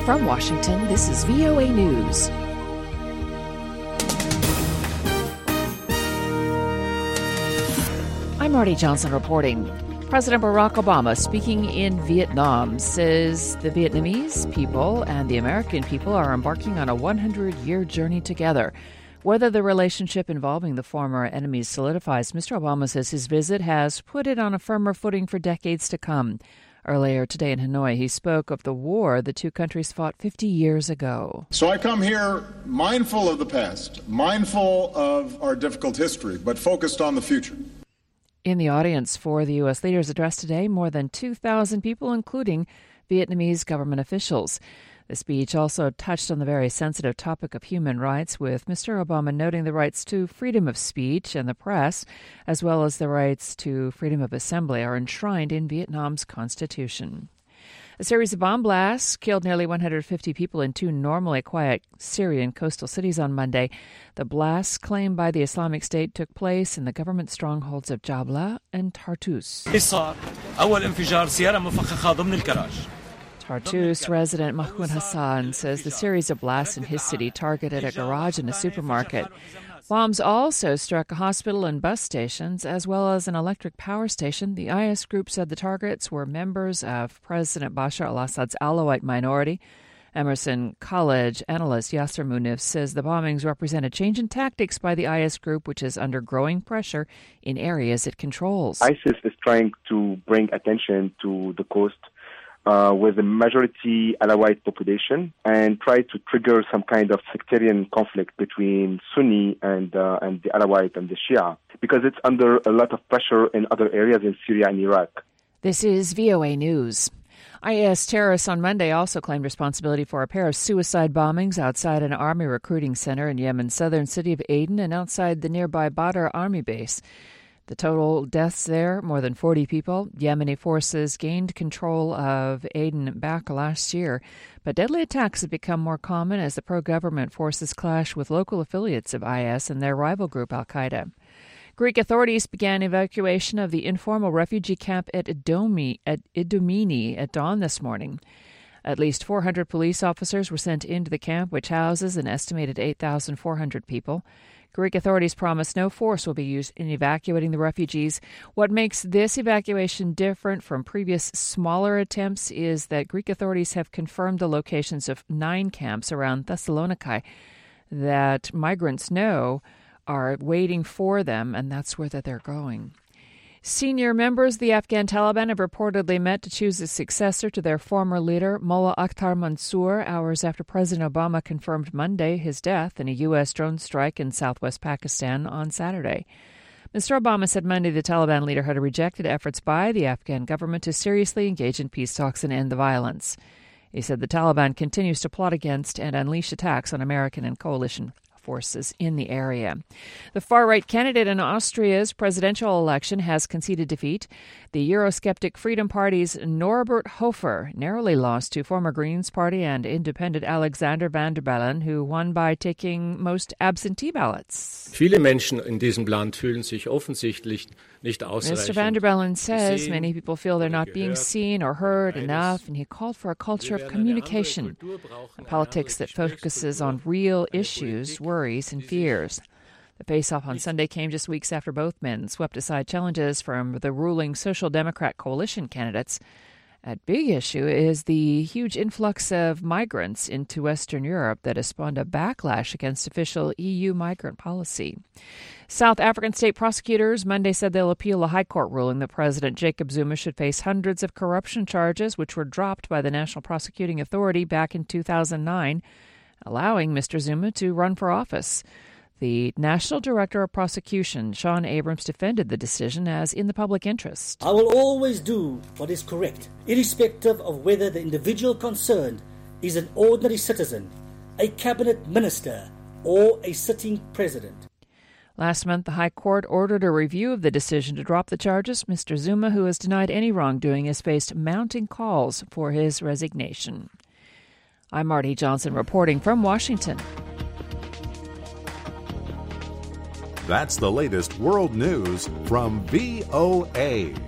From Washington, this is VOA News. I'm Marty Johnson reporting. President Barack Obama, speaking in Vietnam, says the Vietnamese people and the American people are embarking on a 100-year journey together. Whether the relationship involving the former enemies solidifies, Mr. Obama says his visit has put it on a firmer footing for decades to come. Earlier today in Hanoi, he spoke of the war the two countries fought 50 years ago. So I come here mindful of the past, mindful of our difficult history, but focused on the future. In the audience for the U.S. leader's address today, more than 2,000 people, including Vietnamese government officials. The speech also touched on the very sensitive topic of human rights, with Mr. Obama noting the rights to freedom of speech and the press, as well as the rights to freedom of assembly, are enshrined in Vietnam's constitution. A series of bomb blasts killed nearly 150 people in two normally quiet Syrian coastal cities on Monday. The blasts claimed by the Islamic State took place in the government strongholds of Jabla and Tartus. Tartus resident Mahmoud Hassan says the series of blasts in his city targeted a garage and a supermarket. Bombs also struck a hospital and bus stations, as well as an electric power station. The IS group said the targets were members of President Bashar al-Assad's Alawite minority. Emerson College analyst Yasser Munif says the bombings represent a change in tactics by the IS group, which is under growing pressure in areas it controls. ISIS is trying to bring attention to the coast with a majority Alawite population and try to trigger some kind of sectarian conflict between Sunni and the Alawite and the Shia, because it's under a lot of pressure in other areas in Syria and Iraq. This is VOA News. IS terrorists on Monday also claimed responsibility for a pair of suicide bombings outside an army recruiting center in Yemen's southern city of Aden and outside the nearby Badr army base. The total deaths there, more than 40 people. Yemeni forces gained control of Aden back last year, but deadly attacks have become more common as the pro-government forces clash with local affiliates of IS and their rival group Al-Qaeda. Greek authorities began evacuation of the informal refugee camp at Idomeni at dawn this morning. At least 400 police officers were sent into the camp, which houses an estimated 8,400 people. Greek authorities promise no force will be used in evacuating the refugees. What makes this evacuation different from previous smaller attempts is that Greek authorities have confirmed the locations of 9 camps around Thessaloniki that migrants know are waiting for them, and that's where they're going. Senior members of the Afghan Taliban have reportedly met to choose a successor to their former leader, Mullah Akhtar Mansour, hours after President Obama confirmed Monday his death in a U.S. drone strike in southwest Pakistan on Saturday. Mr. Obama said Monday the Taliban leader had rejected efforts by the Afghan government to seriously engage in peace talks and end the violence. He said the Taliban continues to plot against and unleash attacks on American and coalition forces in the area. The far-right candidate in Austria's presidential election has conceded defeat. The Eurosceptic Freedom Party's Norbert Hofer narrowly lost to former Greens Party and independent Alexander Van der Bellen, who won by taking most absentee ballots. Viele Menschen in diesem Land fühlen sich offensichtlich nicht ausreichend. Mr. Van der Bellen says many people feel they're not being seen or heard enough, and he called for a culture of communication, a politics that focuses on real issues, worries, and fears. The face-off on Sunday came just weeks after both men swept aside challenges from the ruling Social Democrat coalition candidates. At big issue is the huge influx of migrants into Western Europe that has spawned a backlash against official EU migrant policy. South African state prosecutors Monday said they'll appeal a high court ruling that President Jacob Zuma should face hundreds of corruption charges, which were dropped by the National Prosecuting Authority back in 2009, allowing Mr. Zuma to run for office. The National Director of Prosecution, Sean Abrams, defended the decision as in the public interest. I will always do what is correct, irrespective of whether the individual concerned is an ordinary citizen, a cabinet minister, or a sitting president. Last month, the High Court ordered a review of the decision to drop the charges. Mr. Zuma, who has denied any wrongdoing, has faced mounting calls for his resignation. I'm Marty Johnson reporting from Washington. That's the latest world news from VOA.